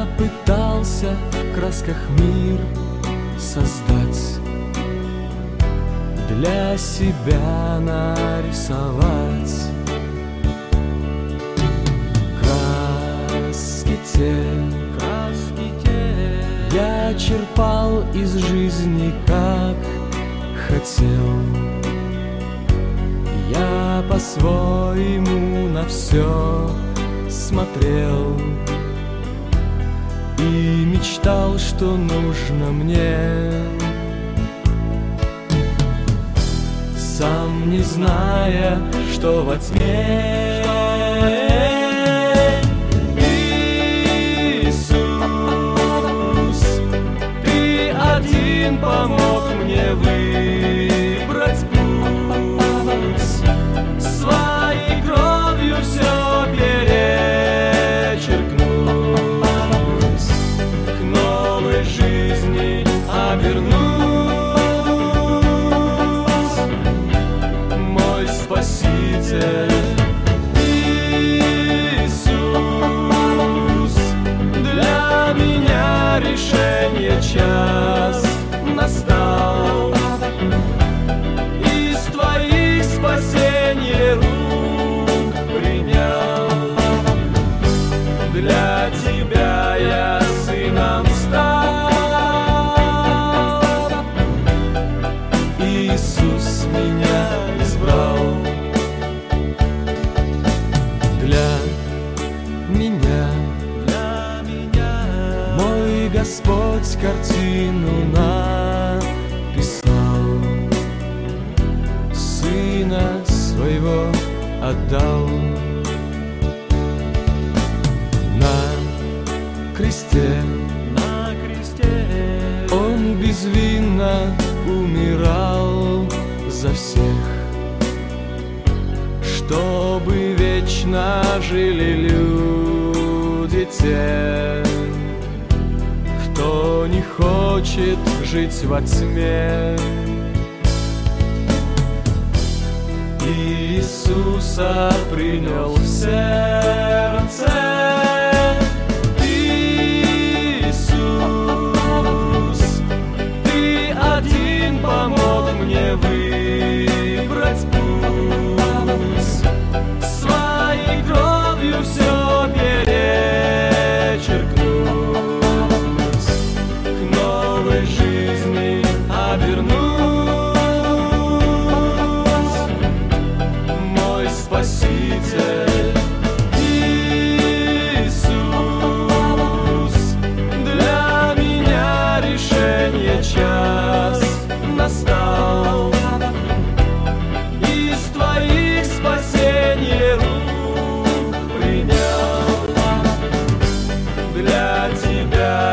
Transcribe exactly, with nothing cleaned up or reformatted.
Я пытался в красках мир создать, для себя нарисовать. Краски те, краски те я черпал из жизни, как хотел. Я по-своему на все смотрел и мечтал, что нужно мне, сам не зная, что во тьме. Иисус, Ты один помог мне выбрать путь, своей кровью все перечеркнуть, к новой жизни обернуть. Мой Спаситель Иисус, для меня решение час настал. Из Твоих спасения рук принял. Для Тебя я сыном стал. Иисус меня избрал. Для меня, для меня мой Господь картину написал, Сына Своего отдал. На кресте, на кресте Он безвинно умирал за всех, чтобы вечно жили люди те, кто не хочет жить во тьме. Иисуса принял в сердце. Иисус, Ты один помог мне выбрать путь, своей кровью все перечеркнуть, к новой жизни обернуть. Мой Спаситель Иисус, для меня решение час настал. Из Твоих спасения рук принял. Для Тебя